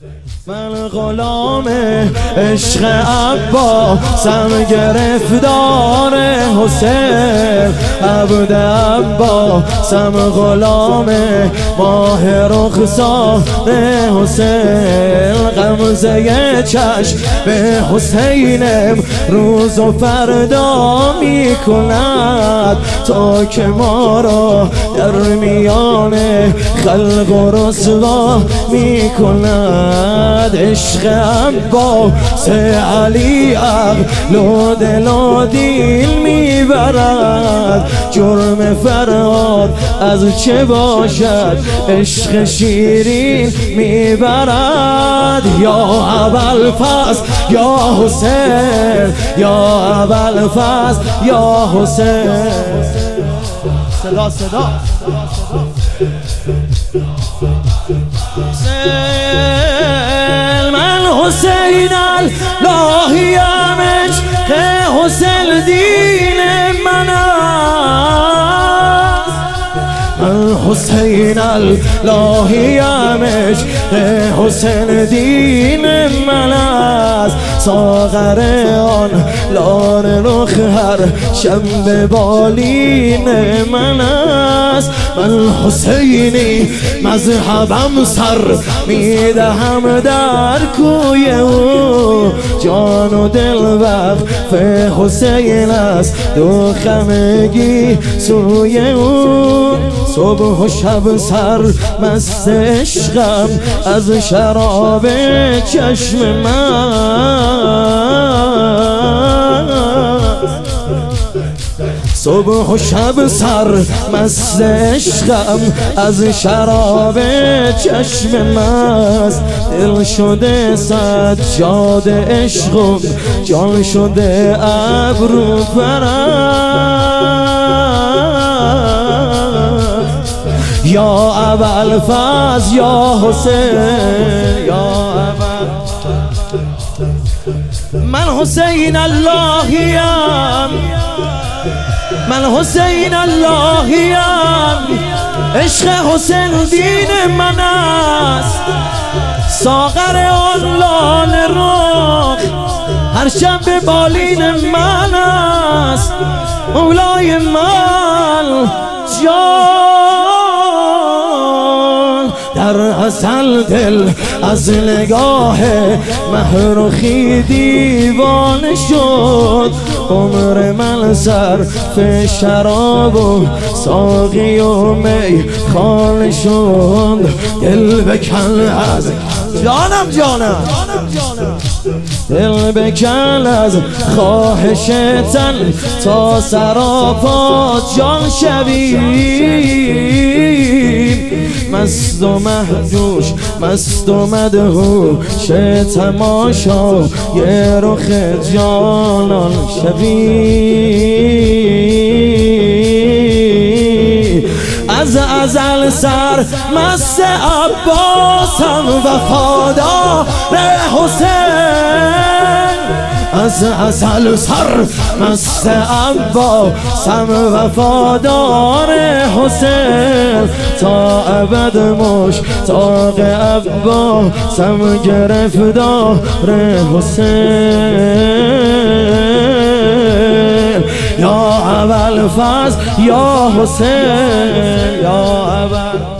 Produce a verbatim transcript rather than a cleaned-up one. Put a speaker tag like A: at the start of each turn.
A: من غلام عشق عباسم، گرفتار حسین عبد عباسم، غلام ماه رخسار حسین، غمزه چشم به حسینم روز و فردا می کند تا که ما را در میان خلق و رسوا می کند. عشق عباس علی عقل و دل و دین میبرد، جرم فرهاد از چه باشد عشق شیرین میبرد. یا ابوالفضل یا حسین، یا ابوالفضل یا حسین. صدا صدا من حسین اللهیم، عشق حسین دین من است. من حسین اللهیم، عشق حسین دین من است. ساغر آن لار رخ هر شب بالین من است. من حسینی مذهبم سر میدهم در کوی او، جان و دل وقف حسین است، دو خمگی سوی او. صبح و شب سر مست عشقم از شراب چشم من، صبح و شب سر مست عشقم از شراب چشم مست. دل شده سجاد عشقم، جان شده ابرو پرست. یا ابوالفضل یا حسین، یا ابوالفضل. من حسین اللهیم، من حسین اللهیم، عشق حسین دین من است. ساغر آن لال رخ هر شب به بالین من است. مولای من جان در ازل دل از نگاه مهرخی دیوانه شد. عمر من صرف شراب و ساقی و می خانه شد. دل بکن از جانم جانم، دل بکن از خواهش تن تا سراپا جان شویم. مست و مهجوش، مست و مدهوش تماشا یه رخ جانان شویم. از ازل سر مست عباسم، وفادار حسین. از ازل سر مست عباسم، وفادار حسین. تا ابد مشتاق عباسم، گرفتار حسین. یا ابوالفضل یا حسین، یا ابوالفضل.